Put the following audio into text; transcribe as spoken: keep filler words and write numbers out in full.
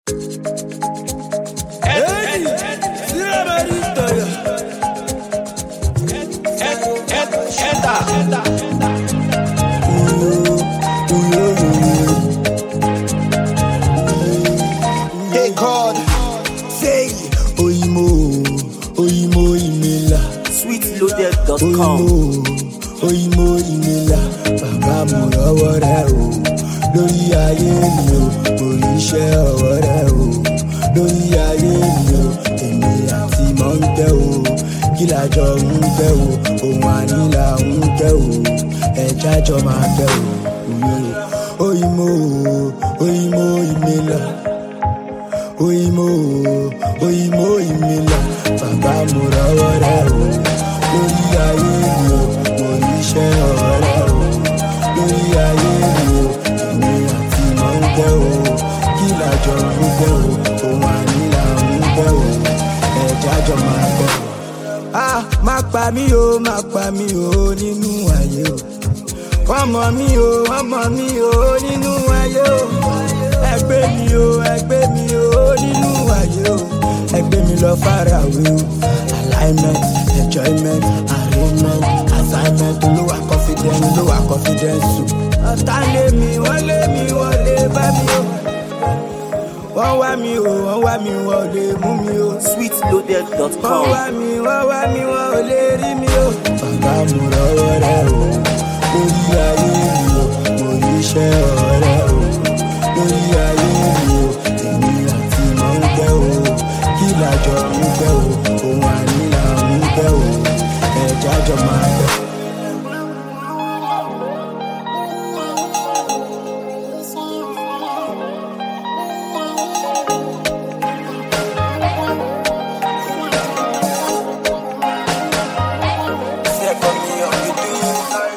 Hey God, say Oyimo, Oyimo Imela, sweet loaded dot com. Oyimo, Oyimo Imela, bàbá mo lọ́wọ́ rẹ o, lórí ayé mi o, orí iṣẹ́ ọwọ́ rẹ o, lórí ayé mi o, èmi àti mọ̀ ń tẹ́ o, kí lájọ ń tẹ́ o, òun ànílà ń tẹ́ o, ẹ̀já jọ máa tẹ́ o, Oyimo, Oyimo Imela. Oyimo, Oyimo Imela, bàbá mo rọ́wọ́ rẹ o, lórí ayé mi o, lórí iṣẹ́ ọwọ́ rẹ o, lórí ayé mi o, èmi àti mọ̀ ń tẹ́ o, kí lájọ ń tẹ́ o, òun ànílà ń tẹ́ o, ẹ̀já jọ máa tẹ́ o. Ah, má pa mí o, má pa mí o nínú ayé o, wọ́n mọ̀ mí o, wọ́n mọ̀ mí o nínú ayé o. Ẹgbẹ́ mi o, ẹgbẹ́ mi o nínú ayé o, ẹgbẹ́ mi lọ far away o. Alignment, enjoyment, arrangement, assignment, olówà confidence, olówà confidence o. Ọ̀tá lé mi, wọ́n lé mi, wọ́n lè bá mi o. Wọ́n wá mi o, wọ́n wá mi, wọ́n lè mú mi o. sweet loaded dot com. Wọ́n wá mi, wọ́n wá mi, wọ́n ò lè rí mi o. Bàbá mo rọ́wọ́ rẹ o, lórí ayé mi o, lórí iṣẹ́ ọ̀rẹ́ o. Lórí ayé mi o, èmi àti mọ̀ ń tẹ́ o, kí lájọ ń tẹ́ o, òun ànílà ń tẹ́ o, ẹ̀já jọ máa tẹ́ o. Step on me, how you do?